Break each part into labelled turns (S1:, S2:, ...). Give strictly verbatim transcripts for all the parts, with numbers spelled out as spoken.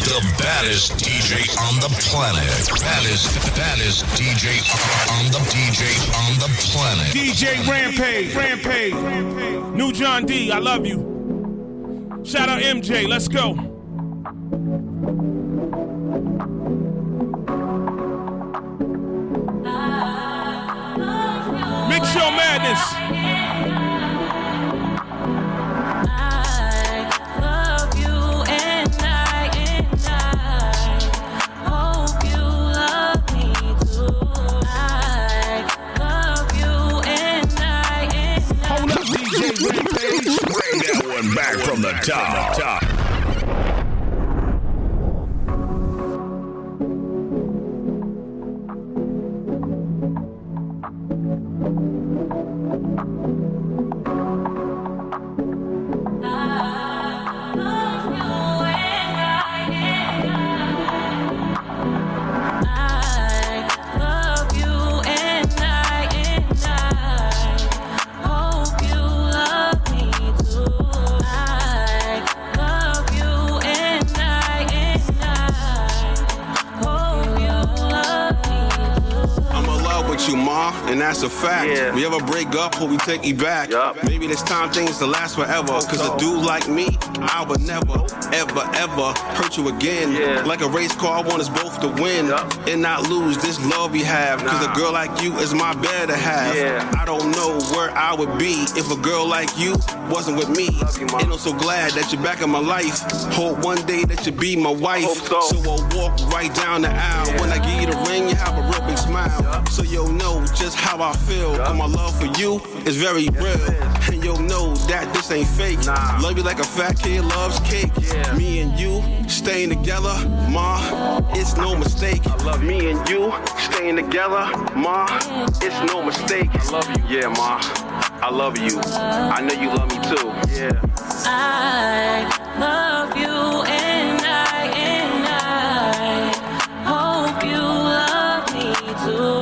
S1: The baddest D J on the planet. Baddest, baddest D J on the D J on the planet.
S2: D J Rampage, Rampage. New John D, I love you. Shout out M J, let's go. Mix your madness.
S1: Back from the top. top.
S3: And that's a fact. Yeah. We ever break up or we take you back. Yep. Maybe this time things to last forever. Cause a dude like me, I would never, ever, ever hurt you again. Yeah. Like a race car, I want us both to win. Yep. And not lose this love we have. Cause nah. a girl like you is my better half. Yeah. I don't know where I would be if a girl like you wasn't with me. You, and I'm so glad that you're back in my life. Hope one day that you be my wife. So. so I'll walk right down the aisle. Yeah. When I give you the ring, you have a real big smile. Yep. So you'll know just how I feel. Yep. Cause my love for you is very yes, real. And you'll know that this ain't fake. Nah. Love you like a fat kid loves cake. Yeah. Me and you staying together, ma, it's no mistake. I love you. Me and you staying together, ma, it's no mistake. I love you. Yeah, ma, I love you. I know you love me too. Yeah.
S4: I love you and I and I hope you love me too.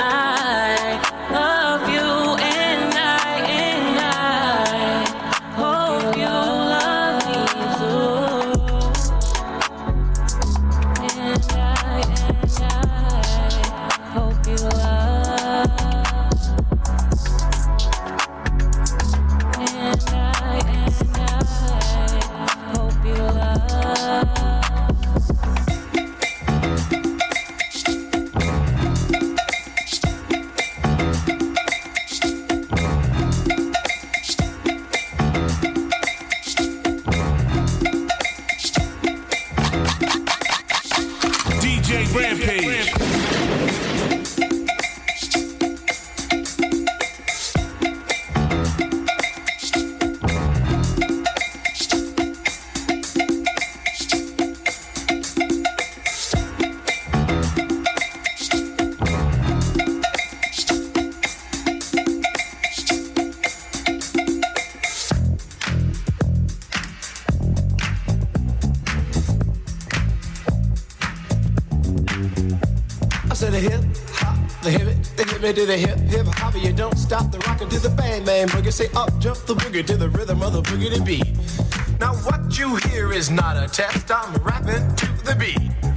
S5: To the hip, hip, hopper, you don't stop the rockin' to the bang, bang, boogie. Say up, jump the boogie to the rhythm of the boogie to beat. Now what you hear is not a test, I'm rapping to the beat.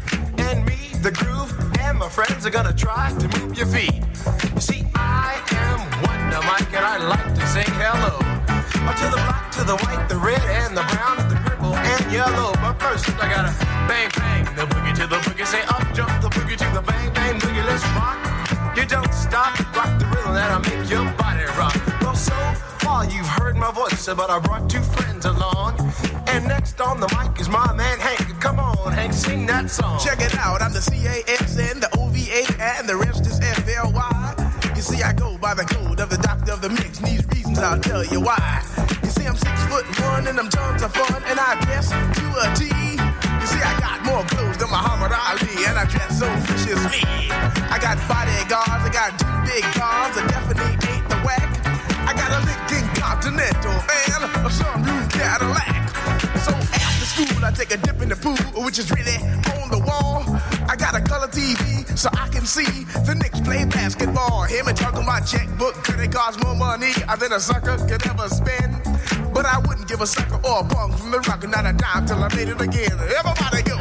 S5: And me, the groove, and my friends are gonna try to move your feet. You see, I am Wonder Mike, and I like to sing hello. To the black, to the white, the red, and the brown, the purple, and yellow. But first, I gotta bang, bang, the boogie to the boogie. Say up, jump the boogie to the bang, bang, boogie, let's rock. You don't stop, rock the rhythm that'll make your body rock. Well, so far you've heard my voice, but I brought two friends along. And next on the mic is my man Hank. Come on, Hank, sing that song.
S6: Check it out, I'm the C A S N, the O V A, and the rest is F L Y. You see, I go by the code of the doctor of the mix, and these reasons I'll tell you why. You see, I'm six foot one, and I'm tons of fun, and I dress to a T. You see, I got more clothes than Muhammad Ali, and I dress so viciously. I got bodyguards, I got two big cars, I definitely ain't the whack. I got a Lincoln Continental and a sunroof Cadillac. So after school, I take a dip in the pool, which is really on the wall. I got a color T V, so I can see the Knicks play basketball. Him and talking my checkbook, could it cost more money than a sucker could ever spend? But I wouldn't give a sucker or a punk from the rock, not a dime till I made it again. Everybody go, oh,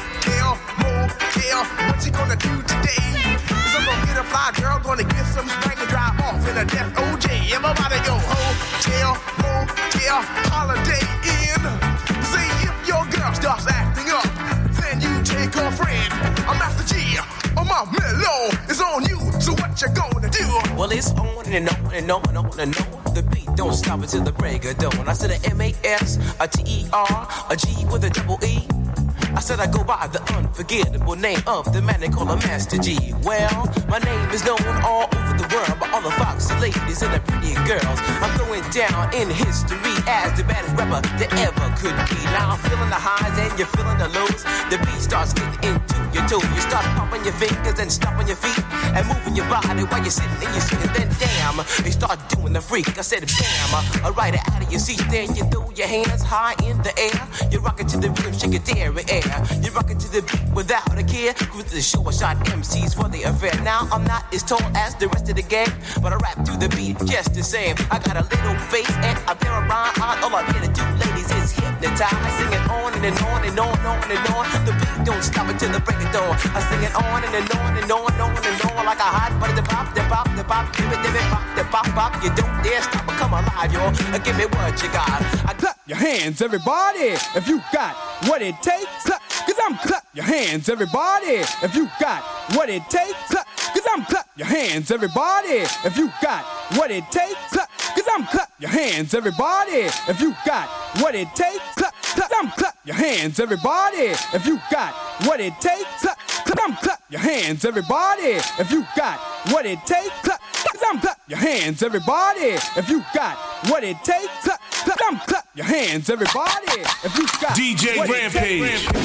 S6: hotel, motel. What you gonna do today? Cause I'm gonna get a fly girl, gonna get some spank and drive off in a death O J. Everybody go hotel, motel, holiday in. See if your girl starts acting up, then you take her friend. I'm Master G, oh my mellow is on you. So what you gonna do?
S7: Well, it's on and on and on and on and on. The beat don't stop until the break of dawn. I said a M A S, a T E R, a G with a double E. I said I go by the unforgettable name of the man they call a Master G. Well, my name is known all over the world by all the foxy ladies and the pretty girls. I'm going down in history as the baddest rapper that ever could be. Now I'm feeling the highs and you're feeling the lows. The beat starts getting into your toes. You start pumping your fingers and stomping your feet and moving your body while you're sitting and you're sitting. Then damn, you start doing the freak. I said bam, I ride it out of your seat. Then you throw your hands high in the air. You rock it to the rhythm, shake it there and air. You rockin' to the beat without a care. Cruise to the show, I shot M Cs for the affair. Now I'm not as tall as the rest of the gang, but I rap to the beat just the same. I got a little face and a pair of rhyme eyes. All I'm here to do, ladies, is hypnotize. I sing it on and, and on and on and on and on. The beat don't stop until the break of dawn. I sing it on and, and on and on and on and on like a hot butter. The pop, the pop, the pop, give it, give it, pop, the pop, pop. You don't dare stop or come alive, y'all. Give me what you got. I
S8: clap your hands, everybody, if you got what it takes. Clap, cause I'm clap your hands, everybody, if you got what it takes. Clap, cause I'm clap your hands, everybody, if you got what it takes. Clap, cause I'm clap your hands, everybody, if you got what it takes. Clap, clap, I'm clap your hands, everybody, if you got what it takes. Clap, clap, I'm clap your hands, everybody, if you got what it takes. Clap, cause I'm clap your hands, everybody, if you got what it takes. Clap, clap, I'm clap your hands, everybody, if you got
S2: D J
S8: what
S2: Rampage.
S8: It takes.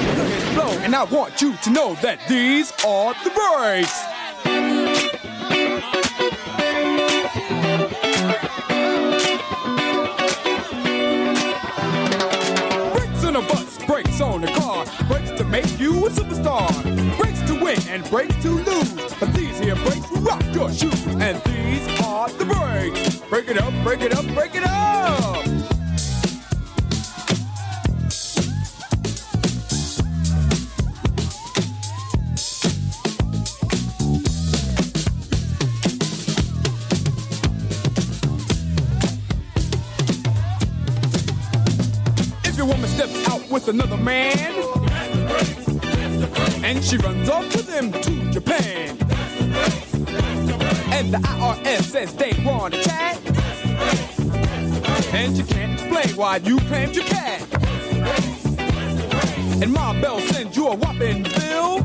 S8: And I want you to know that these are the breaks. Brakes on a bus, brakes on a car, brakes to make you a superstar, brakes to win and brakes to lose. But these here brakes will rock your shoes, and these are the breaks. Break it up, break it up, break it up. Steps out with another man, and she runs off with him to Japan. And the I R S says they want to chat, and you can't explain why you claimed your cat. And Ma Bell sends you a whopping bill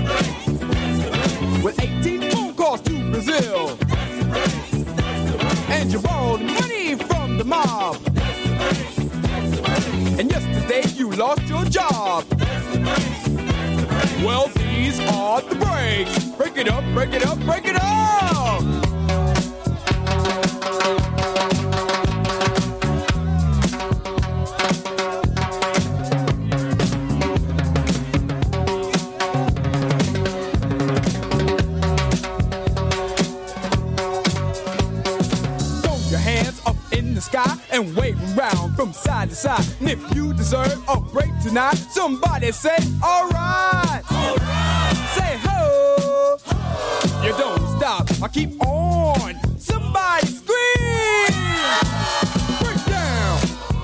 S8: with eighteen phone calls to Brazil, and you borrowed money from the mob. And yesterday you lost your job. Well, these are the breaks. Break it up, break it up, break it up. Throw your hands up in the sky and wave around from side to side. And if you deserve a break tonight, somebody say, alright. Alright. Say ho. Ho. You don't stop, I keep on. Somebody scream. Break down.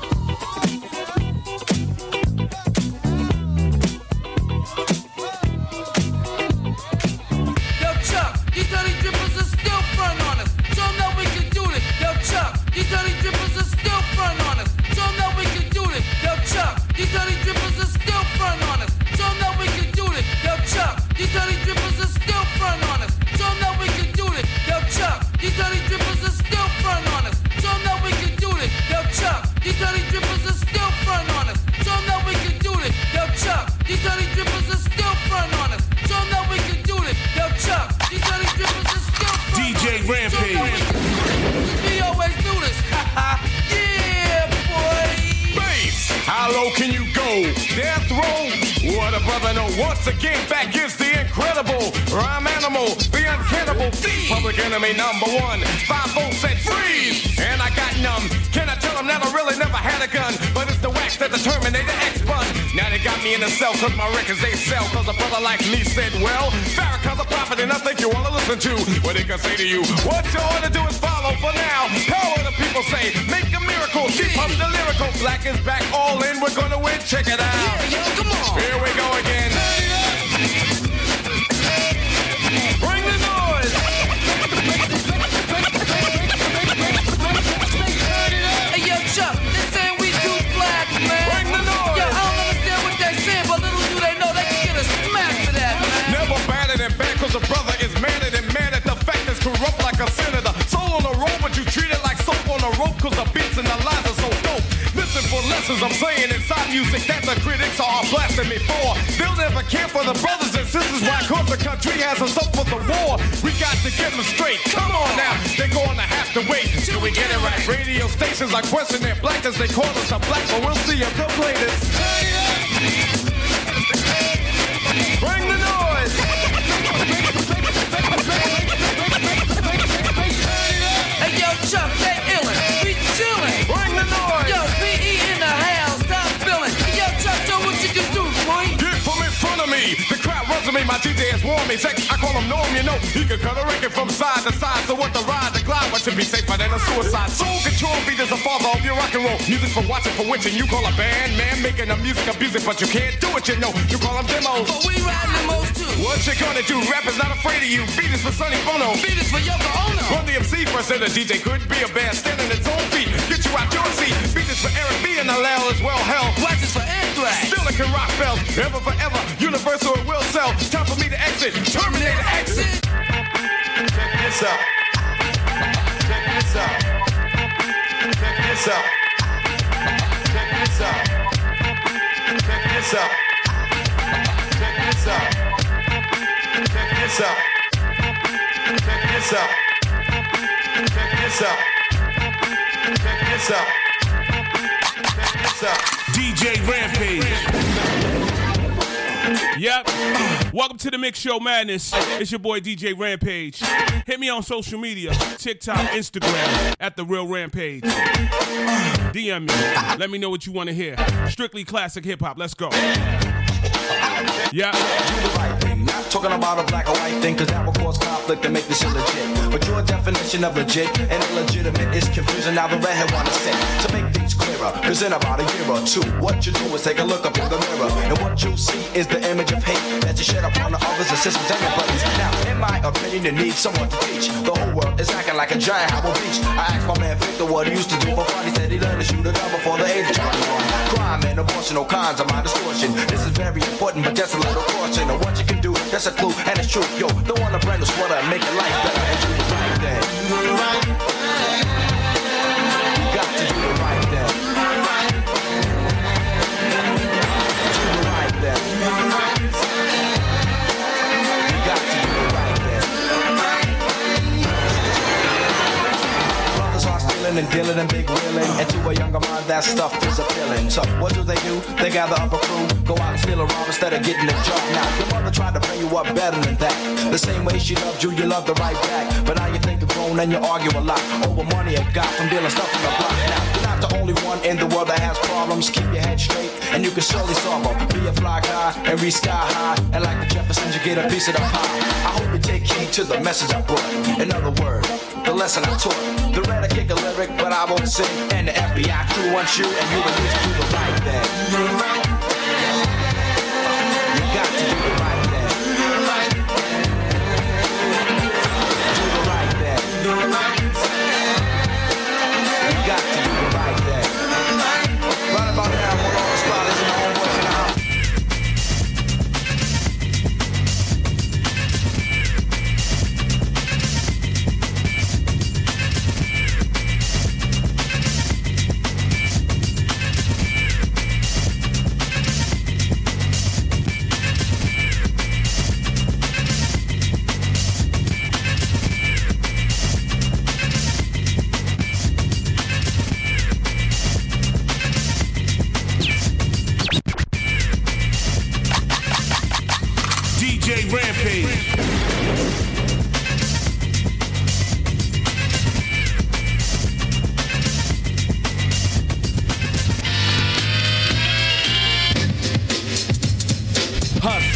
S9: Yo, Chuck, these dirty drippers are still front on us. Show them that we can do this. Yo, Chuck, these dirty drippers are still front on us. Show them that we can do this. Yo, Chuck, these dirty drippers are still front on us. Show them that we can do this. Yo, Chuck, these dirty drippers are still front on us. Show them that we can do this. Yo, Chuck, these dirty drippers are still front on us. Show them that we can do this. Yo, Chuck, these dirty drippers are still front on us. Show them that we can do this. Yo, Chuck, these dirty drippers are still front on us. Show them that we can do this. Yo, Chuck, these dirty drippers are still front
S2: D J
S9: on us.
S2: Rampage.
S9: We always do this. Yeah, boy.
S10: Bass, how low can you go? Death row. What a brother know. Once again, back is the incredible rhyme animal, the uncannibal, public enemy number one. Five volts said freeze, and I got numb. Can I tell them that I really never had a gun? But it's the wax that the Terminator X bun. Now they got me me in the cell, cause my records they sell. Cause a brother like me said, well, Farrakhan's a prophet and I think you wanna listen to what he can say to you. What you ought to do is follow for now. Tell what the people say, make a miracle, keep up the lyrical. Black is back, all in, we're gonna win, check it out.
S9: Yeah, yo, come on.
S10: Here we go again. Bring the noise.
S9: Hey, yo, Chuck, they saying we too black, man.
S10: Bring the noise.
S9: Yo, I don't understand what they're saying, but little do they know they can get a smack for that, man.
S10: Never better than bad, cause a brother is madder than mad at the fact that's corrupt like a senator. Soul on the road, but you treat it like soap on a rope, cause the beats and the lines are so dope. Listen for lessons I'm saying inside music that the critics are blasting me for. They'll never care for the brothers and sisters, why cause the country has us up for the war. We got to get them straight, come on now, they're gonna have to wait till we get it right. Radio stations are questioning their blackness, they call us a black, but we'll see if they'll play this. Bring the noise.
S9: Hey, yo, Chuck, they illin', we chillin'.
S10: Bring the noise.
S9: Yo, P E in the house, stop feeling. Hey, yo, Chuck, show what you can do, boy.
S10: Get from in front of me. The crowd runs to me. My D J has warned me. Sex, I call him Norm, you know. He can cut a record from side to side. So what the ride, the glide, what should be safer than a suicide. Soul control beat is the father of your rock and roll. Music for watching, for witching. You call a band, man, making the music abusive, but you can't do it, you know. You call them demos.
S9: But we riding demos too.
S10: What you gonna do? Rap is not afraid of you. Beat is for Sonny Bono.
S9: Beat is for Yoko Ono.
S10: Run the M C first, and the D J could be a band standing its own feet. Get you out your seat. Beat is for Eric B and the L as well. Hell,
S9: Wax is for Anthrax.
S10: still it can rock bells. Ever forever. Universal it will sell. Time for me to exit. Terminator exit.
S6: Check this out. Check this out. Check this out. Check this out. Check this out. Check this out. Check this out. Check this out. Check this out. Check this out. Check this out.
S2: D J Rampage. Yep. Welcome to the Mix Show Madness. It's your boy D J Rampage. Hit me on social media, TikTok, Instagram, at The Real Rampage. D M me. Let me know what you want to hear. Strictly classic hip hop. Let's go. Yeah.
S11: Do the right thing, not talking about a black or white thing, cause that will cause conflict and make this illegit. But your definition of legit and illegitimate is confusing. Now the redhead wanna say, to make things clearer, cause in about a year or two, what you do is take a look up in the mirror, and what you see is the image of hate that you shed upon the others and sisters and your buddies. Now, in my opinion, you need someone to teach. The whole world is acting like a giant Howard Beach. I asked my man Victor what he used to do for fun. He said he learned to shoot a gun before the age of twenty-one. Crime and abortion, all kinds of my distortion. This is very important, but just a little caution of what you can do. That's a clue, and it's true. Yo, don't want to brand new sweater and make your life better and do the right thing. Do the right thing. You got to do the right thing. Do the right thing. You got to do the right thing. Brothers are stealing and dealing and big wheeling, and to a younger mind that stuff is appealing. So what do they do? They gather up a crew, go out and steal a rob instead of getting a job. Now your mother tried to bring you up better than that. The same way she loved you, you loved her right back. But now you think you're grown and you argue a lot over money you got from dealing stuff in the block. Now you're not the only one in the world that has problems. Keep your head straight and you can surely solve them. Be a fly guy and reach sky high, and like the Jeffersons you get a piece of the pie. I hope you take heed to the message I brought. In other words, the lesson I taught. The red I kick a lyric, but I won't sing. And the F B I crew wants you, and you will need to do the right thing. Do the right thing. You got to do the right thing. Do the right thing. Do the right thing. Do the right thing. You got to do the right thing. Right about now, one on the spot is my own voice in the house.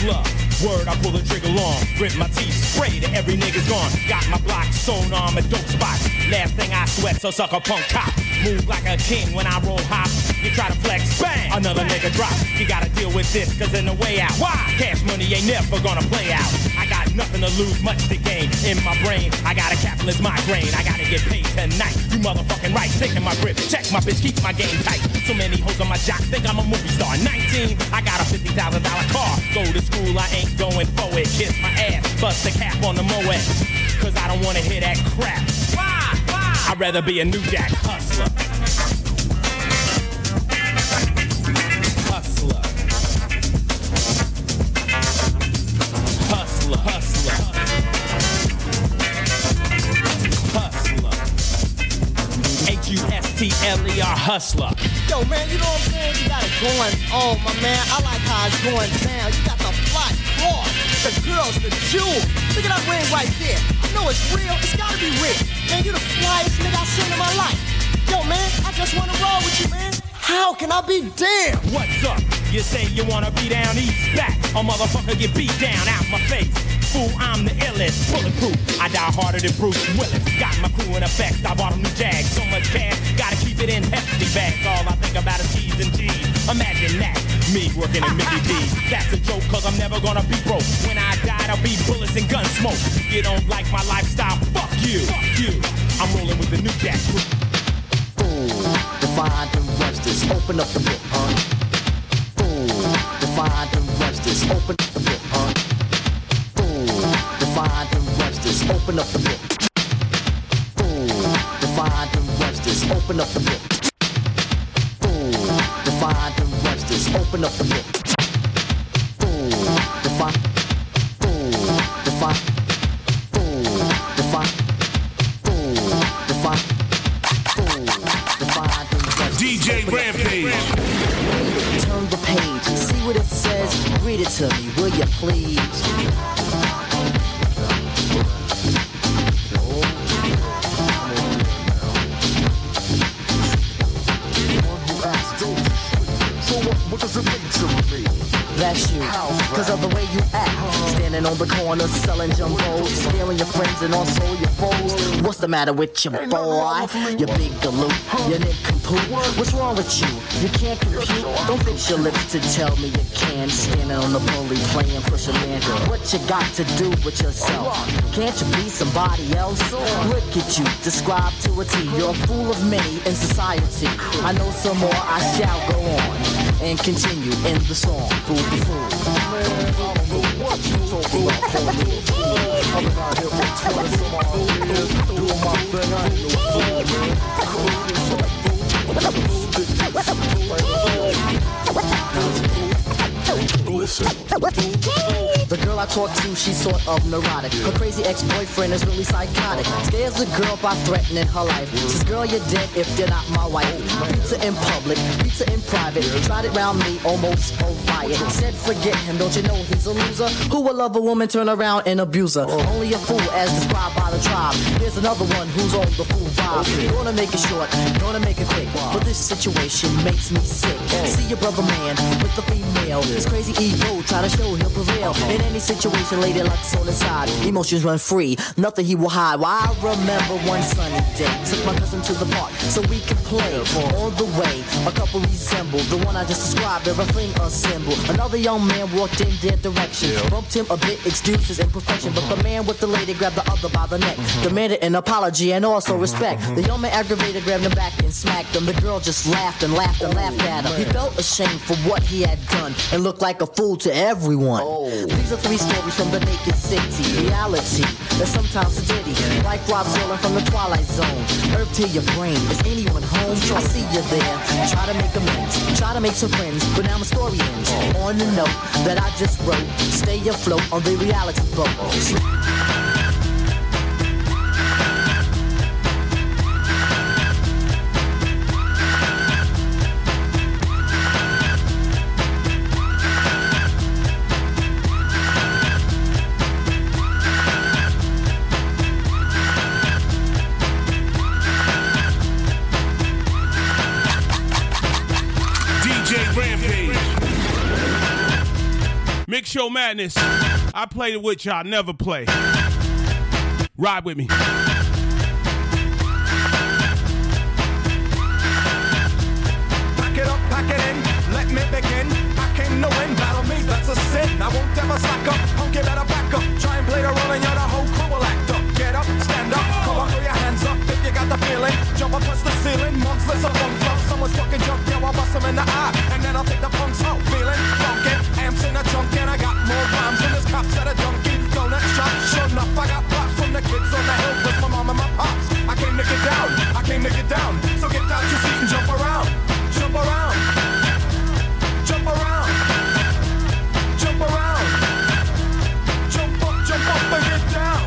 S12: hustler. Word, I pull the trigger long, grit my teeth, spray to every nigga's gone. Got my block sewn on my dope spots. Last thing I sweat, so suck a punk cop. Move like a king when I roll hop. You try to flex, bang, another bang. Nigga drop. You gotta deal with this, cause in the way out. Why? Cash money ain't never gonna play out. I got nothing to lose, much to gain. In my brain, I got a capitalist migraine. I gotta get paid tonight. You motherfucking right, thinking my grip. Check my bitch, keep my game tight. So many hoes on my jock, think I'm a movie star. nineteen, I got a fifty thousand dollar car. Go to school, I ain't going for it. Kiss my ass, bust a cap on the Moet. Cause I don't wanna hear that crap. Why? Why? I'd rather be a New Jack hustler. Hustler. Hustler, hustler. Hustler. H U S T L E R, hustler.
S13: Yo, man, you know what I'm saying? You got it going on, my man. I like how it's going down. You got the fly car, the girls, the jewels. Look at that ring right there. I know it's real. It's gotta be real. Man, you the flyest nigga I've seen in my life. Yo, man, I just wanna roll with you, man. How can I be damn?
S12: What's up? You say you wanna be down east, back. A motherfucker get beat down out my face. Fool, I'm the illest, bulletproof. I die harder than Bruce Willis. Got my crew in effect, I bought a new Jag. So much cash, gotta keep it in hefty bags. All I think about is G's and G's. Imagine that, me working in Mickey D's. That's a joke, cause I'm never gonna be broke. When I die, there'll be bullets and gun smoke. You don't like my lifestyle, fuck you, fuck you. I'm rolling with the New Jack crew.
S13: Fool, defined and Webster's, open up the book, huh? Fool, defined and Webster's, open up the book, huh? Defined and Webster's, open up the book. Fool, defined and Webster's, open up the book. Fool, defined and Webster's, open up the book. Fool, defined, fool, defined, fool, defined, fool, defined, fool, defined and Webster's.
S2: D J Rampage.
S13: Turn the page, see what it says, read it to me, will you please?
S14: What does it mean to me?
S13: That's you, cause of the way you act. Standing on the corner selling jumbos, scaring your friends and also your foes. What's the matter with your boy? You big galoot, you nincompoop. What's wrong with you? You can't compute. Don't fix your lips to tell me you can. Standing on the bully playing push a man. What you got to do with yourself? Can't you be somebody else? Look at you, described to a T. You're a fool of many in society. I know some more, I shall go on and continue in the song. Fool the fool.
S14: Man, I don't know what you talking about, fool. I've been out here for twenty some odd years, doing my thing. I ain't no fool, man. Listen.
S13: The girl I talk to, she's sort of neurotic. Her crazy ex-boyfriend is really psychotic. Scares the girl by threatening her life. Says, girl, you're dead if you're not my wife. Pizza in public, pizza in private. Tried it round me, almost a riot. Said, forget him, don't you know he's a loser? Who will love a woman, turn around and abuse her? Only a fool as described by the tribe. Here's another one who's on the fool vibe. Gonna make it short, gonna make it quick. But this situation makes me sick. See your brother man with the female. His crazy ego, try to show he'll prevail. In any situation, lady luck's on his side. Emotions run free, nothing he will hide. Well, I remember one sunny day, took my cousin to the park so we could play. On the way, a couple resembled the one I just described, everything assembled. Another young man walked in their direction, bumped him a bit, excuses imperfection. But the man with the lady grabbed the other by the neck, demanded an apology and also respect. The young man aggravated, grabbed him back and smacked him. The girl just laughed and laughed and laughed at him. He felt ashamed for what he had done and looked like a fool to everyone. These are three stories from the naked city. Reality that's sometimes a ditty, like Rob Zolan from the Twilight Zone. Earth to your brain, is anyone home? I see you there, try to make amends, try to make some friends, but now my story ends on the note that I just wrote. Stay afloat on the reality boat.
S2: Mix Show Madness. I play the which y'all never play. Ride with me.
S15: Pack it up, pack it in, let me begin. I came to win, battle me, that's a sin. I won't ever slack up, punk, you better back up. Try and play the role and you're the whole crew will act up. Get up, stand up, come on, throw your hands up if you got the feeling. Jump up, touch the ceiling, monsters of funk flow. Someone's fucking jump, yeah, I'll bust them in the eye. And then I'll take the punks out, feeling funkin'. Amps in a trunk and I got more rhymes than this cops at a donkey. Donut shop, sure enough, I got props from the kids on the hill with my mom and my pops. I came to get down, I came to get down. So get out your seat and jump around, jump around, jump around, jump around, jump up, jump up and get down.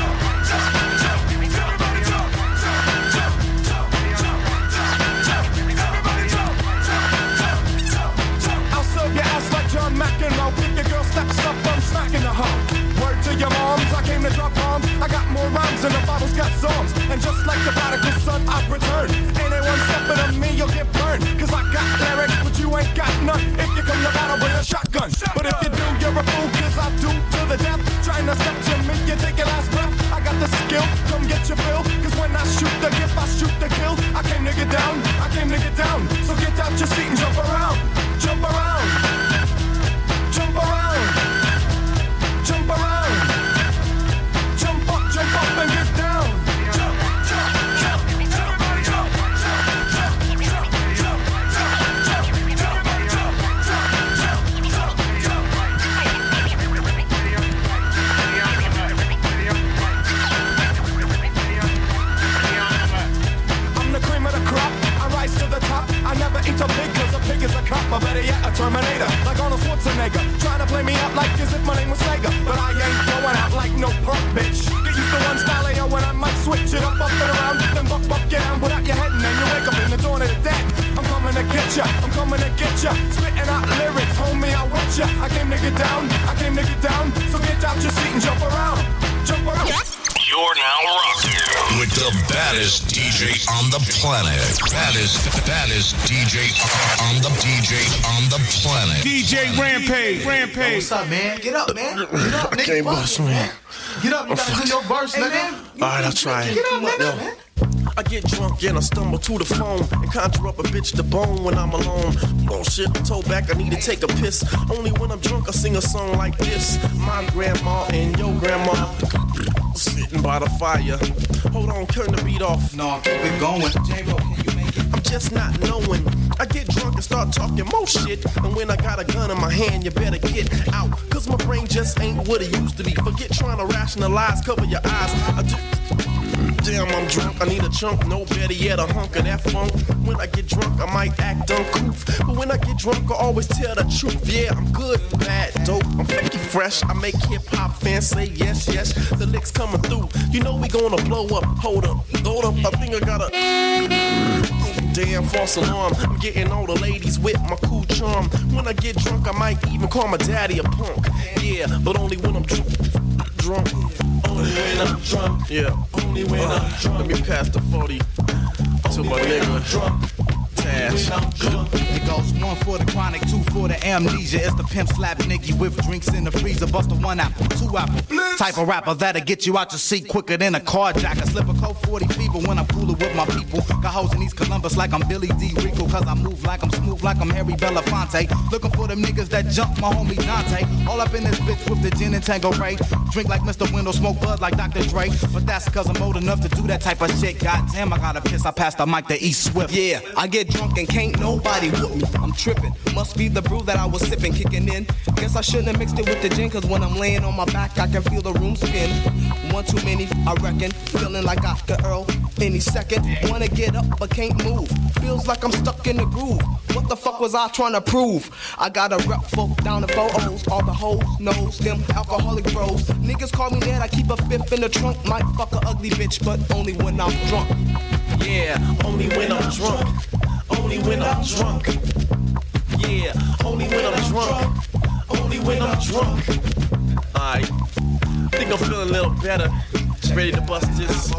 S15: I'll serve your ass like John McEnroe. If your girl steps up, I'm smacking the hoe. Word to your moms, I came to drop bombs. I got more rhymes than the bottle's got songs. And just like the prodigal son, I've returned. Anyone stepping on me, you'll get burned. Cause I got lyrics, but you ain't got none. If you come to battle with a shotgun. But if you do, you're a fool, cause I do to the death. Trying to step to me, you take your last breath. I got the skill, come get your fill. Cause when I shoot the gift, I shoot the kill. I came to get down, I came to get down. So get out your seat and jump around. Jump around. Jump around. Jump around. Jump up, jump up and get down. Jump, jump, jump. Everybody jump. Jump, jump, jump, jump, jump, jump, jump, jump, jump, jump, I'm the cream of the crop. I rise to the top. I never eat a pig cause a pig is a cop. Or better yet, a Terminator. Like Arnold Schwarzenegger. Trying to play me out like as if my name was Sega. But I ain't going out like no punk bitch. Get used to one style A O when I might switch it up, up and around. Then buck, buck, get down, put out your head and then you wake up in the dawn of the dead. I'm coming to get ya, I'm coming to get ya. Spitting out lyrics, homie, I want ya. I came to get down, I came to get down. So get out your seat and jump around, jump around.
S1: You're now rocking with the baddest D J on the planet. Baddest, baddest D J on the D J on the planet.
S2: D J Rampage, Rampage.
S16: What's up, man? Get up, man. Get up, nigga.
S3: I can't bust, man.
S16: Get up, you gotta do your verse,
S3: hey,
S16: nigga.
S3: Man. All right, I'll try it.
S16: Get up, man.
S3: Yo.
S16: man.
S3: I get drunk and I stumble to the phone and conjure up a bitch to bone when I'm alone. Bullshit, I told back I need to take a piss. Only when I'm drunk I sing a song like this. My grandma and your grandma sitting by the fire. Hold on, turn the beat off.
S16: No, keep it going. J-Ro, can you make it?
S3: I'm just not knowing. I get drunk and start talking more shit. And when I got a gun in my hand, you better get out. Cause my brain just ain't what it used to be. Forget trying to rationalize, cover your eyes. I do. Damn, I'm drunk, I need a chunk, no better yet, a hunk of that funk. When I get drunk, I might act uncouth, but when I get drunk, I always tell the truth. Yeah, I'm good, bad, dope, I'm funky fresh. I make hip-hop fans say yes, yes, the licks coming through. You know we gonna blow up, hold up, hold up, I think I got a damn false alarm. I'm getting all the ladies with my cool charm. When I get drunk, I might even call my daddy a punk. Yeah, but only when I'm drunk. Drunk. Only when I'm drunk. Yeah. Only when uh, I'm drunk. Let me pass the forty to my nigga. Drunk. Tash.
S16: It goes one for the chronic, two for the amnesia. It's the pimp slap nigga with drinks in the freezer. Bust a one apple, two apple. Type of rapper that'll get you out your seat quicker than a carjacker. Slip a cold forty fever when I'm cooler with my people. Got hoes in East Columbus like I'm Billy D. Rico. Cause I move like I'm smooth like I'm Harry Belafonte. Looking for them niggas that jump my homie Dante. All up in this bitch with the gin and Tango Ray. Drink like Mister Window, smoke bud like Doctor Dre. But that's cause I'm old enough to do that type of shit. Goddamn, I gotta piss. I passed the mic to E Swift.
S17: Yeah, I get drunk and can't nobody whoop me. I'm tripping. Must be the brew that I was sipping, kicking in. Guess I shouldn't have mixed it with the gin, cause when I'm laying on my back, I can feel the room spin. One too many, I reckon. Feeling like Doctor Earl any second. Wanna get up but can't move. Feels like I'm stuck in the groove. What the fuck was I trying to prove? I got a rep folk down the photos. All the hoes knows them alcoholic bros. Niggas call me that, I keep a fifth in the trunk. Might fuck a ugly bitch, but only when I'm drunk.
S3: Yeah, only when I'm drunk. Only when I'm drunk. Yeah, only when I'm drunk. Only when I'm drunk. Alright, think I'm feeling a little better. Ready to bust this.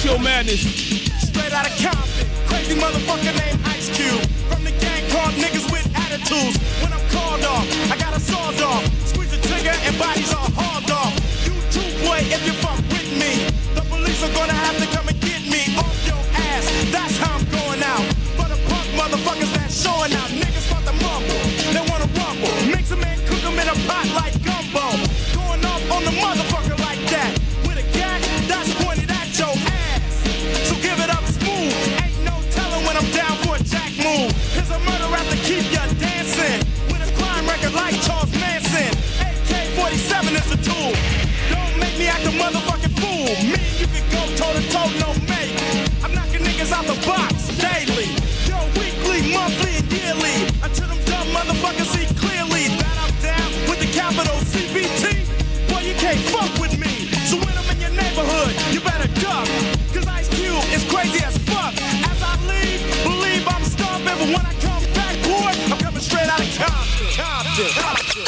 S2: Show Madness.
S15: Straight out of Compton, crazy motherfucker named Ice Cube. From the gang called niggas with attitudes. When I'm called off, I got a sawed off. Squeeze the trigger and bodies are hauled off. You too, boy, if you fuck with me. The police are gonna have to come and get me off your ass. That's how I'm going out. For the punk motherfuckers that's showing out. Niggas want to mumble, they wanna rumble. Mix them and cook them in a pot like gumbo. Going off on the motherfucker like that. With a gat that's pointed at your ass. So give it up smooth. Ain't no telling when I'm down for a jack move. Here's a murder rap to keep ya dancing. With a crime record like Charles Manson. A K forty-seven is a tool. Don't make me act a motherfucking fool. Me, you can go toe to toe, no make. I'm knocking niggas out the box daily. Yo, weekly, monthly, and yearly. Until them dumb motherfuckers see clearly that I'm down with the capital C B T. Boy, you can't fuck with me. So when I'm in your neighborhood, you better duck. Cause Ice Cube is crazy as fuck. As I leave, believe I'm stomping. But when I come back, boy, I'm coming straight out of Compton. Compton. Compton.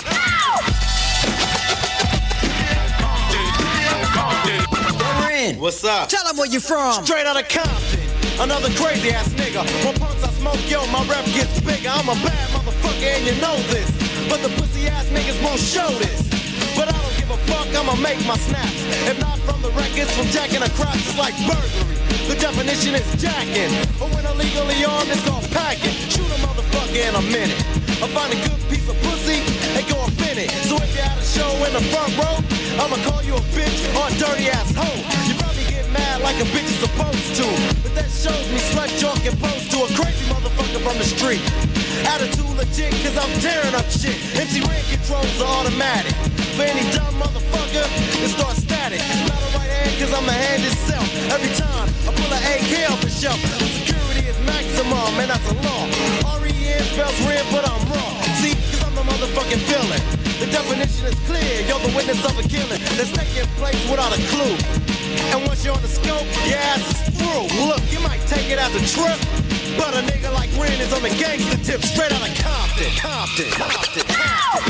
S11: What's up?
S18: Tell them where you from.
S11: Straight out of Compton. Another crazy ass nigga. When punks I smoke, yo, my rep gets bigger. I'm a bad motherfucker and you know this. But the pussy ass niggas won't show this. But I don't give a fuck, I'ma make my snaps. If not from the records, from jacking a crotch, it's like burglary. The definition is jacking. But when illegally armed, it's called packing. Shoot a motherfucker in a minute. I find a good piece of pussy and go up in it. So if you had a show in the front row, I'ma call you a bitch or a dirty ass hoe. You probably get mad like a bitch is supposed to. But that shows me slut talk and pose to a crazy motherfucker from the street. Attitude legit, cause I'm tearing up shit. M C Ren controls are automatic. For any dumb motherfucker, it starts static. Not a right hand, cause I'm a hand itself. Every time I pull an A K off the shelf, security is maximum, and that's a law. R E N spells red, but I'm wrong. See, cause I'm the motherfucking villain. The definition is clear, you're the witness of a killing that's taking place without a clue. And once you're on the scope, your ass is through. Look, you might take it as a trip, but a nigga like Ren is on the gangster tip, straight out of Compton. Compton, Compton, Compton.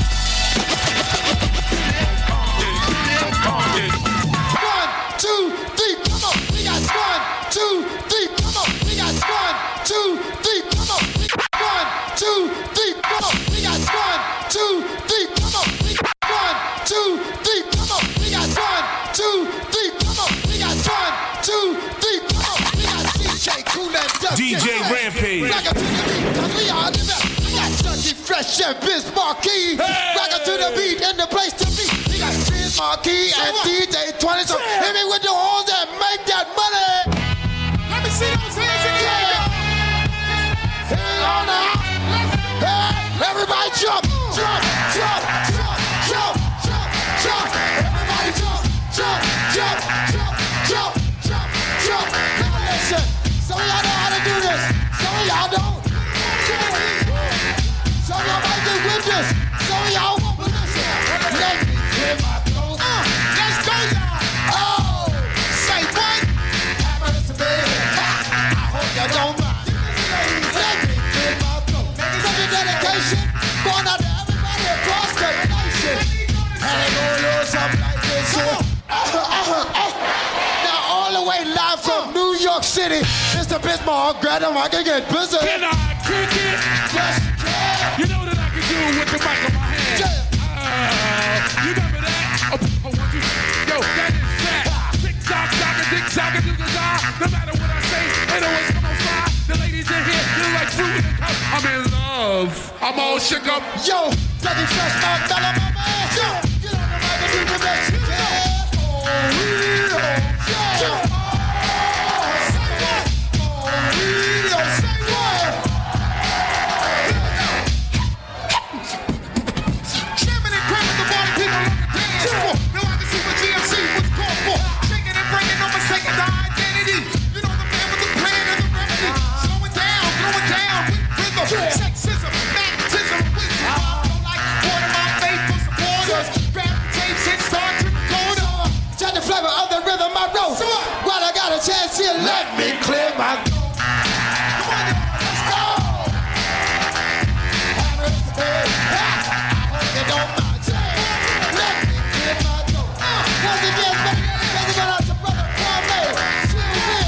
S19: One, two, three, come on. We got one, two, three, come on. We got one, two, three, come on. We got one, two, three, come on. We got one, two, three, come on. We got one, two, three, come on. We got one, two, three, come on. We got one, two, three, come on. We got D J Kool and Dusty.
S2: D J Rampage.
S19: Rock it to the beat, 'cause we are the best. We got Dusty Fresh and Biz Marquee. Rock it to the beat and the place to be. We got Biz Marquee and D J twenty. So hit me with the horns and make that money. Let me see those hands again. Hang on now. Hey, everybody jump, jump, jump, jump, jump, jump, jump. Everybody jump, jump, jump, jump, jump, jump, jump. Now listen, some of y'all know how to do this. Some of y'all don't. Some of y'all might get with this. Some of y'all won't, but listen. Let me clear my throat. Uh, let's go, y'all. Oh, say what? Happy to be. I hope you don't mind. Let me clear my throat. Such a dedication going out to everybody across the nation. And they gonna lose something like this. Uh, uh, uh, now all the way live from New York City, Mister Bismarck, grab him, I can get busy.
S2: Can I kick it?
S19: Yes, yeah.
S2: You know what I can do with the mic in my hand?
S19: Yeah.
S2: Uh, you remember that? Oh, oh, one, two, yo, that is fat. Tick tock, tock, a tick tock, a tick tock. No matter what I say, it always come on fire. The ladies in here, you like fruit in the cup. I'm in love. I'm all shook up.
S19: Yo, Dougie Fresh, my fella, my man. Yo, get on the mic and do the best you can. Oh, real. Yeah. Oh, say what? Oh, real. Say what? Jamming and cramming the body, people on the dance floor. Now I can see what G M C was called for. Shaking and breaking, no mistaking the identity. You know the man with the plan and the remedy. Slowing down, throwing down with rhythm. Sexism, magnetism, wisdom. I don't like one of my faithful supporters. Grab the tapes, hit start to record. Check the flavor of the rhythm I wrote. While I got a chance here, let me clear my throat. Come on, let's go. Happy birthday. I hope you don't mind. Let me clear my throat. Once again, baby, thank you very much, brother Kwame. Chill in.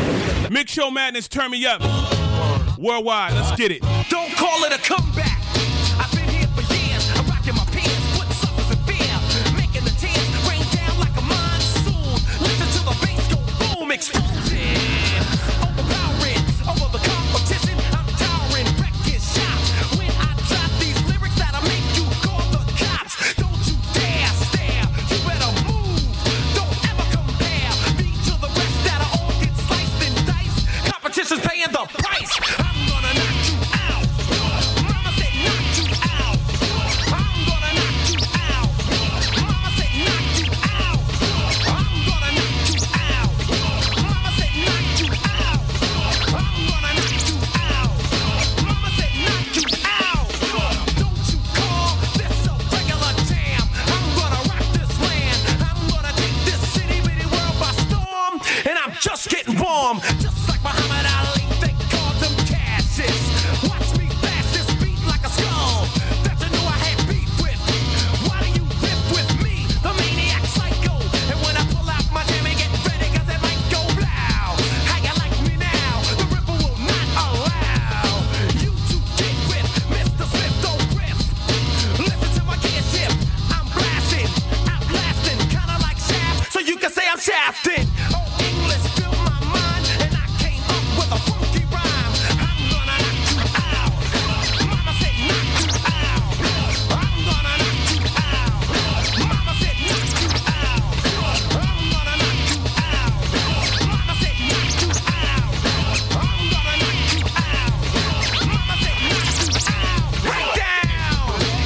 S2: Mix Show Madness, turn me up. Worldwide, let's get it.
S18: Don't call it a comeback. I've been here for years. I'm rocking my pants, putting suckers in fear, making the tears rain down like a monsoon. Listen to the bass go boom, explosion, overpowering over the competition. I'm towering, wrecking shop. When I drop these lyrics that'll make you call the cops. Don't you dare stare. You better move. Don't ever compare me to the rest that'll all get sliced and diced. Competition's paying the price. I'm gonna knock you out. Mama said knock you out. I'm gonna knock you out. Mama said knock you out. I'm gonna knock you out. Mama said knock you out. I'm gonna knock you out. Mama said knock you out. Don't you call this a regular jam. I'm gonna rock this land. I'm gonna take this city bitty world by storm. And I'm just getting warm. Just like Muhammad Ali, they called them Cassius. Watch me blast this beat like a skull that you knew I had beef with. Why do you riff with me, the maniac psycho? And when I pull out my jam and get ready, cause it might go loud. How you like me now? The ripple will not allow you to get with Mister Smith, don't riff. Listen to my gear shift. I'm blasting, outlasting, kinda like Shaft. So you can say I'm shafting. Oh, English fill my mind, and I came up with a funky rhyme. I'm gonna knock you out. Mama said knock you out. I'm gonna knock you out. Mama said knock you out. I'm gonna knock you out. Mama said knock you out. I'm gonna knock you out. Mama said knock you out. Break down.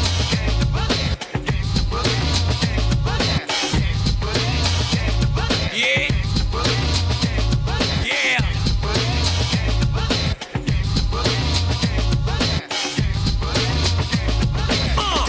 S18: Yeah. Yeah. Uh.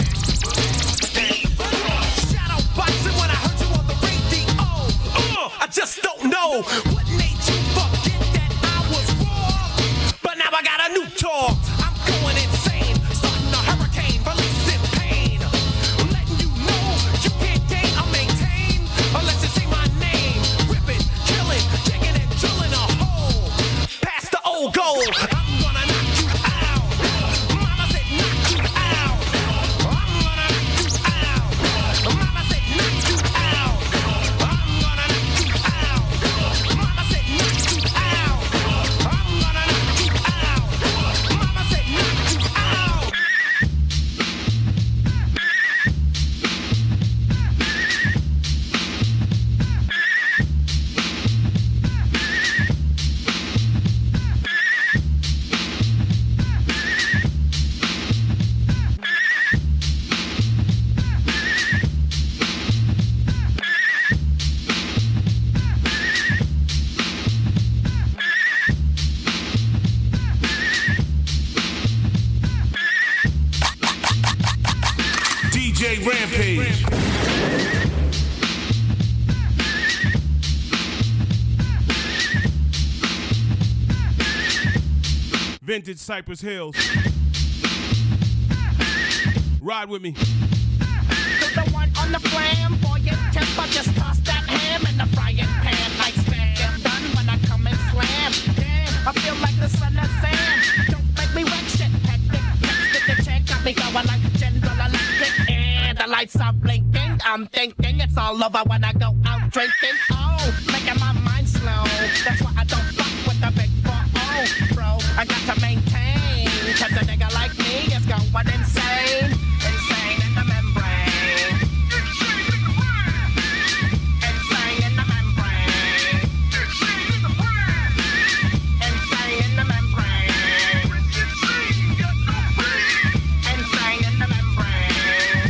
S18: Shadow boxing when I heard you on the radio. Uh, I just don't know what made you forget that I was raw. But now I got a new tour. I'm going insane, starting a hurricane, releasing pain, letting you know you can't gain or maintain unless you say my name. Ripping, killing, digging and drilling a hole past the old goal. I'm gonna knock you out. Mama said knock you out. I'm gonna knock you out. Mama said knock you out. I'm gonna knock you out. Mama said knock you out. I'm gonna knock you out. Mama said knock you out.
S2: D J Rampage. Vintage Cypress Hills. Ride with me.
S20: The one on the flamboyant temper, just toss that ham in the frying pan like spam. Done when I come and slam. Damn, I feel like the son of Sam. Don't make me wreck shit. Hectic, text the check, got me going like General Electric. And the lights are blinking. I'm thinking it's all over when I go out drinking. Oh, making my mind slow. That's why I don't fuck with the big four oh, bro. I got to maintain, cause a nigga like me is going insane. Insane in the membrane. Insane in the membrane. Insane in the membrane. Insane in the membrane. Insane in the membrane.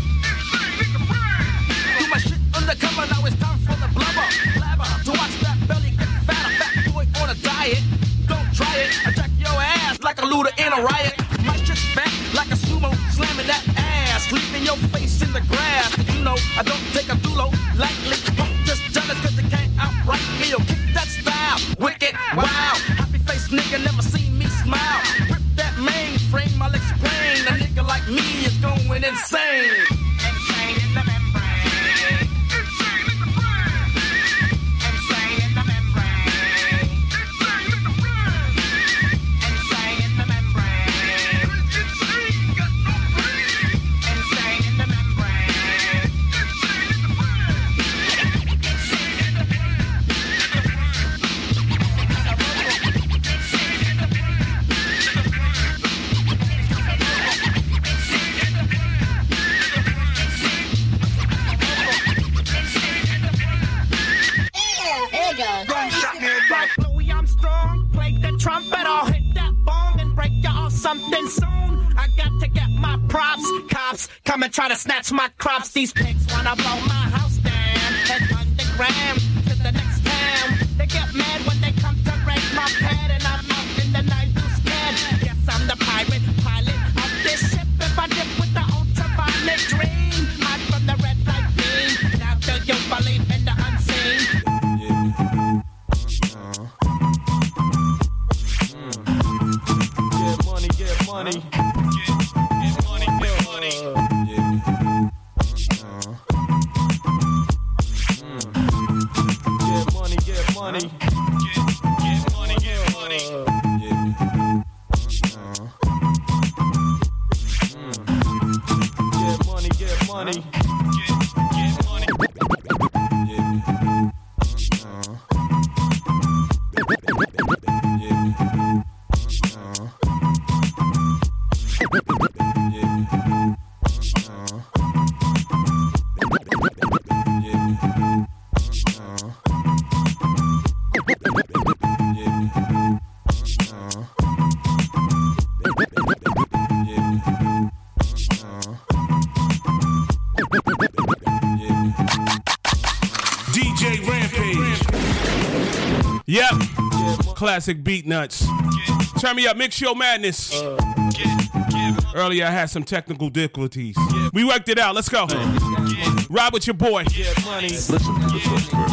S18: Do my shit undercover, now it's time for the blubber. Blabber, to watch that belly get fatter. Fat boy on a diet. Don't try it. Attack your ass like a looter in a riot. My shit's fat like a sumo, slamming that ass, leaving your face in the grass. You know I don't take a dulo lightly. Pump just jealous cause they can't outright me. Yo, kick that style, wicked, wow. Happy face nigga never seen me smile. Rip that mainframe, I'll explain. A nigga like me is going insane.
S20: Insane in the membrane. Insane in the brain. Insane in the membrane. Insane come and try to snatch my crops. These pigs wanna blow my house down. Head underground to the next town. They get mad when they come to raid my pad, and I'm out in the night too scared. Yes, I'm the pirate pilot of this ship. If I dip with the ultraviolet dream, hide from the red light beam. Now do you believe in the unseen?
S10: Get money, get money. Get money, get money. Get money, get money. Get money, get money. Get money, get money. Get money.
S2: D J Rampage. Yep. Classic beat nuts. Turn me up, Mix Show Madness. Earlier I had some technical difficulties. We worked it out. Let's go. Ride with your boy.
S15: Listen to the first verse.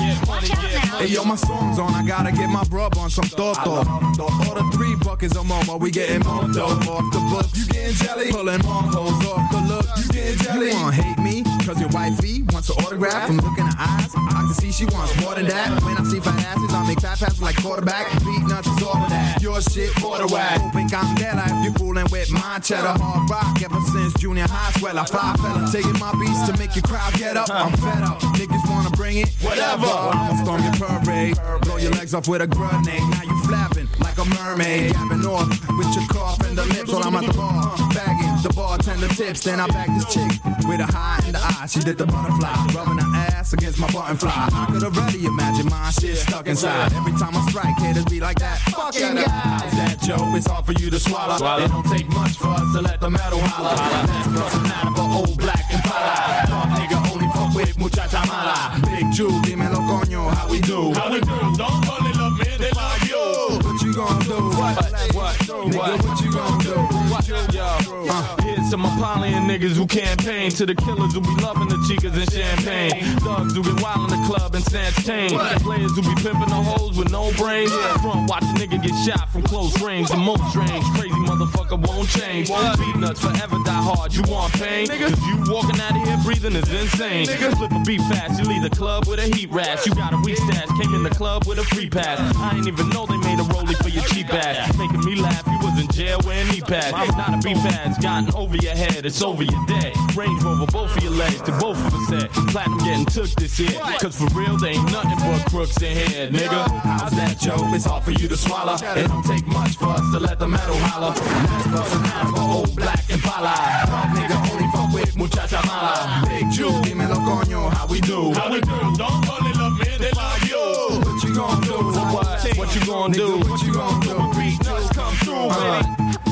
S15: Hey yo, my song's on. I gotta get my brub on some thought thought. Order three buckets of momo. We getting more dough off the books. You getting jelly? Pulling more hoes off the look. You getting jelly? You wanna hate me? Cause your wifey wants an autograph from looking at eyes. I can see she wants more than that. When I see fat asses, I make fat passes like quarterback. Beat nuts is all of that. Your shit, quarter whack. Hoping I'm dead if you fooling with my cheddar. Hard rock ever since junior high. Swell, I fly fella. Taking my beats to make your crowd get up. I'm fed up. Niggas wanna bring it. Whatever. I'ma storm your parade. Blow your legs off with a grenade. Now you flapping like a mermaid. Gapping off with your cough and the lips while I'm at the bar. Bagging the bartender tips. Then I bag this chick with a high in the eye. She did the butterfly. Rubbing her ass against my button fly. I could already imagine my shit stuck inside. Every time I strike, haters be like that. Fucking guy. How's that, Joe? It's hard for you to swallow. It don't take much for us to let the metal holler. That's personality for old black and pala. Talk nigga only fuck with muchacha mala. Big Jew, dímelo coño, how we do? How we do? Don't only love me, they love you. What you gonna do? What? What? Nigga, what you gonna do? What? Yo, uh, here's some Apollyon niggas who campaign to the killers who be loving the chicas and champagne. Thugs who get wild in the club and snatch tame. Players who be pimping the hoes with no brains. Yeah, front watch a nigga get shot from close range. The most strange, crazy motherfucker won't change. Beat nuts forever die hard. You want pain? Cause you walking out of here breathing is insane. Flip a beat fast, you leave the club with a heat rash. You got a weak stash, came in the club with a free pass. I ain't even know they made a rollie for your cheap ass. Making me laugh, you was in jail wearing knee pads. Not a beef ass, gotten over your head, it's over your dead. Range Rover, both of your legs, to both of us said. Platinum getting took this year. Cause for real, they ain't nothing but crooks in here, nigga. How's that, Joe? It's hard for you to swallow. It don't take much for us to let the metal holler. That's personality for old black and pala. Talk nigga only fuck with muchacha mala. Big Jew, dímelo coño, how we do? How we do? Don't only love me, they love you. What you gonna do? What? What you gonna do? What you gonna do? Beat nuts come through, man.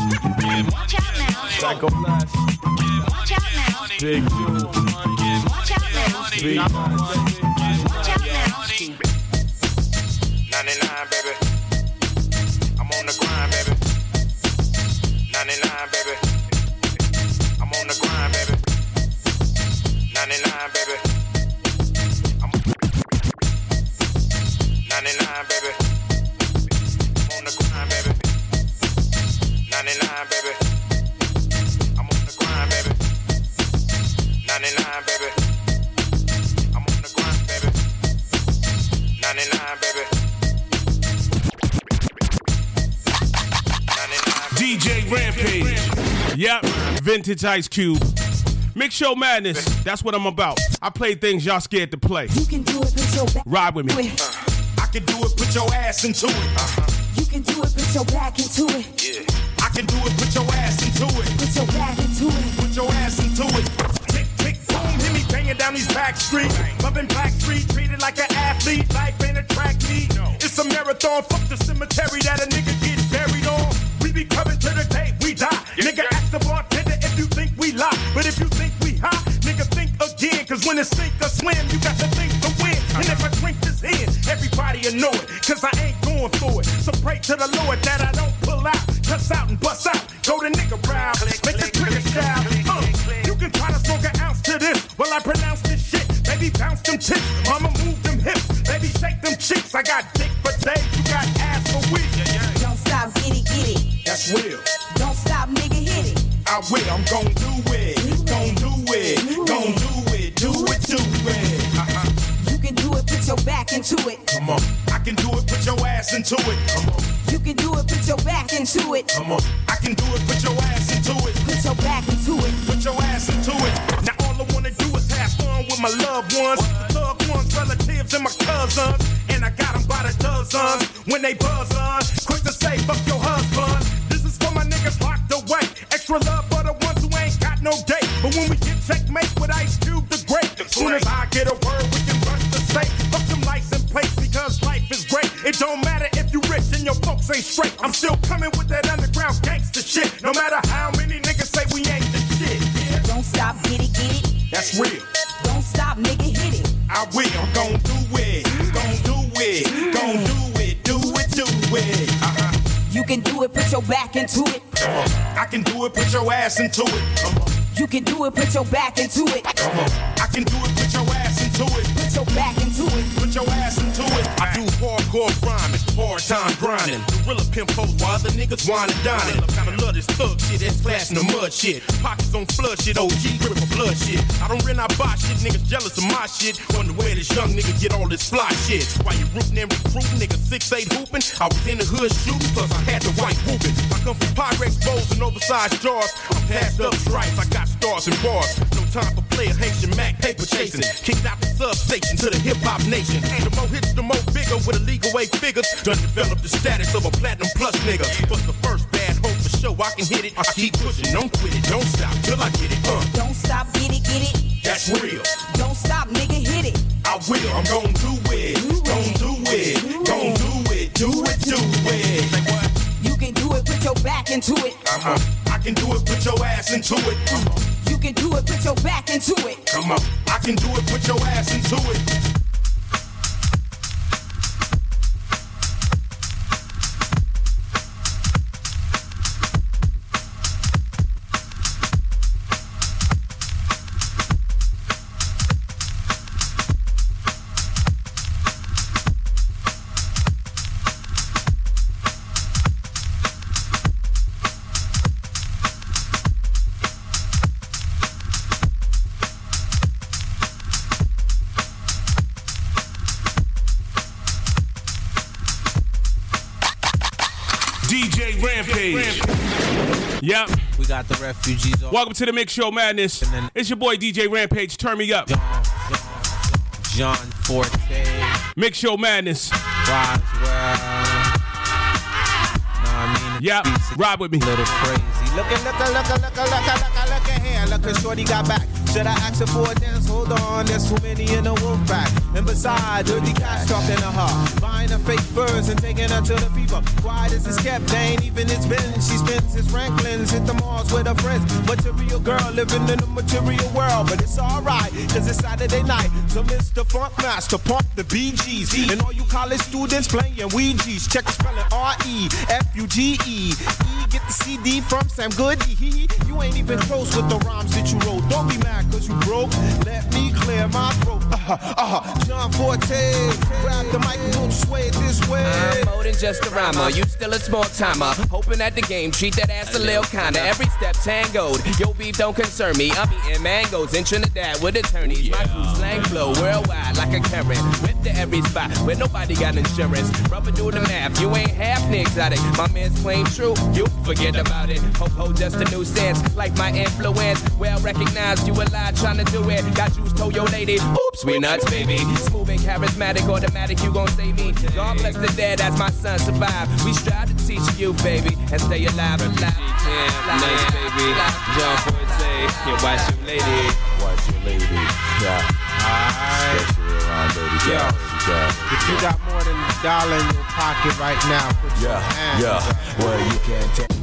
S18: Watch out now.
S10: Psycho Blast.
S18: Watch out now.
S10: Big Jew.
S18: Watch out now.
S10: Big nuts.
S18: Watch out now.
S21: ninety-nine, baby. I'm on the grind, baby. ninety-nine, baby. I'm on the grind, baby. ninety-nine, baby. I'm ninety-nine, baby. I'm on the grind, baby. ninety-nine, baby. I'm on the grind, baby. ninety-nine, baby. I'm on the grind, baby. ninety-nine, baby.
S2: D J Rampage. Yep, vintage Ice Cube. Mix Show Madness, that's what I'm about. I play things y'all scared to play.
S22: You can do it, put your back.
S2: Ride with me.
S22: I can do it, put your ass into it. Uh-huh. You can do it, put your back into it.
S21: Yeah.
S22: I can do it, put your ass into it. Put your back into it. Put your ass into it. Tick, tick, boom, hit me banging down these back streets. Loving Black Street, treated like an athlete. Life ain't a track meet. No. It's a marathon, fuck the cemetery that a nigga get buried on. We be coming to the day we die. Yeah, nigga, yeah. Ask the bartender if you think we lie. But if you think we high, again, cause when it's sink or swim, you got to think to win. And if I drink this in, everybody will know it, cause I ain't going for it. So pray to the Lord that I don't pull out, cuss out and bust out, go to nigga round, make the trigger shout. Uh, you can try to smoke an ounce to this, while I pronounce this shit. Baby, bounce them tits, mama move them hips, baby, shake them cheeks. I got dick for days, you got ass for weeks.
S4: Don't stop, get it, get it.
S22: That's real.
S4: Don't stop, nigga, hit it.
S22: I will, I'm gon' do it, gon' do it, gon' do it, do it, do it. Uh-huh.
S4: You can do it, put your back into it.
S22: Come on, I can do it, put your ass into it. Come on.
S4: You can do it, put your back into it.
S22: Come on, I can do it, put your ass into it.
S4: Put your back into it.
S22: Put your ass into it. Now all I wanna do is have fun with my loved ones, the thug ones, relatives, and my cousins. And I got them by the dozens when they buzz on. Quick to say, fuck your husband. This is for my niggas locked away. Extra love for the ones who ain't got no date. But when we get checkmate with Ice Cube the Great, as soon as I get a word, we can rush the safe. Fuck them license plates because life is great. It don't matter if you rich and your folks ain't straight. I'm still coming with that underground gangster shit. No matter how many niggas say we ain't the shit. Yeah.
S4: Don't stop, get it, get it.
S22: That's real.
S4: Don't stop, nigga, hit it.
S22: I will, I'm gon' do it, gon' do it, gon' do it, do it, do it. Uh-huh.
S4: You can do it, put your back into it.
S22: Come on. I can do it, put your ass into it. Come on.
S4: You can do it, put your back into it.
S22: Come on. I can do it, put your ass into it.
S4: Put your back into it.
S22: Put your ass into it. I do hardcore rhyming, hard time grinding. Gorilla pimp hoes while other niggas wine and dining. Kinda love this thug shit, that's class in the mud shit. Pockets on flood shit, O G grip for blood shit. I don't rent, I buy shit, niggas jealous of my shit. Wonder where this young nigga get all this fly shit. While you rootin' and recruiting, niggas six eight hooping. I was in the hood shooting, plus I had the white whooping. I come from Pyrex bowls and oversized jars. I'm passed up stripes, I got stars and bars. No time for player Haitian Mac, paper chasing. Kicked out the substation to the hip hop nation. The more hits, the more bigger with illegal eight figures. Done developed the status of a platinum plus nigga. But the first bad hope for sure, I can hit it. I keep pushing, don't quit it, don't stop till I get it. Uh.
S4: Don't stop, get it, get it.
S22: That's real.
S4: Don't stop, nigga, hit it.
S22: I will, I'm gon' do it, gon' do it, gon' do it, do it, do it. Say what?
S4: You can do it, put your back into it.
S22: Uh-huh. I can do it, put your ass into it. Uh-huh.
S4: You can do it, put your back into it.
S22: Come on, I can do it, put your ass into it.
S2: D J Rampage. Yep.
S5: We got the refugees on.
S2: Welcome to the Mix Show Madness. It's your boy D J Rampage. Turn me up.
S5: John, John, John Forte.
S2: Mix Show Madness.
S5: Roswell. Know what I mean?
S2: Yep. Ride with me.
S5: Little crazy. Look at, look at, look at, look at, look at, look at, look at here. Look at Shorty got back. Should I ask her for a dance? Hold on, there's too many in the wolf pack. And besides, dirty cats talking to her, buying her fake furs and taking her to the fever. Quiet as it's kept, they ain't even it's been. She spends his Franklin's, hit the malls with her friends. Material girl living in the material world, but it's alright, cause it's Saturday night. So Mister Funk Master, pump the B Gs. And all you college students playing Ouija's. Check the spelling R E F U G E. E, get the C D from Sam Goody. He, you ain't even close with the rhymes that you wrote. Don't be mad cause you broke. Let me clear my throat. Uh-huh, uh-huh. John Forte, grab the mic and don't sway it this way.
S7: I'm more than just a rhymer. You still a small timer. Hoping at the game, treat that ass a little kinda. Every step tangoed. Your beef don't concern me. I'm eating mangoes in Trinidad with attorneys. My crew slang flow worldwide like a current. Whip to every spot where nobody got insurance. Rubber do the math. You ain't half exotic. My man's claim true. You forget about it. Ho ho, just a new sense. Like my influence. Well recognized. You a lie trying to do it. Got juice, told your lady. Oops, we nuts, baby. Smooth and charismatic, automatic. You gon' save me. God bless the dead as my son survive. We strive to teach you, baby, and stay alive and fly.
S5: Nice, baby. John Forte. Yeah, watch your lady.
S23: Watch your lady. Yeah.
S5: Alright.
S23: Especially around baby.
S5: Yo,
S23: yeah.
S5: if you got more than a dollar in your pocket right now, put your
S23: Yeah.
S5: hands
S23: Yeah.
S5: up.
S23: Well, you can't take.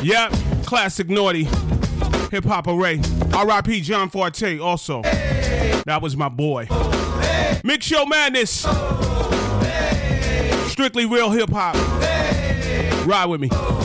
S2: Yep, classic naughty. Hip hop array. R I P John Forte also. That was my boy. Mix Show Madness. Strictly real hip hop. Ride with me.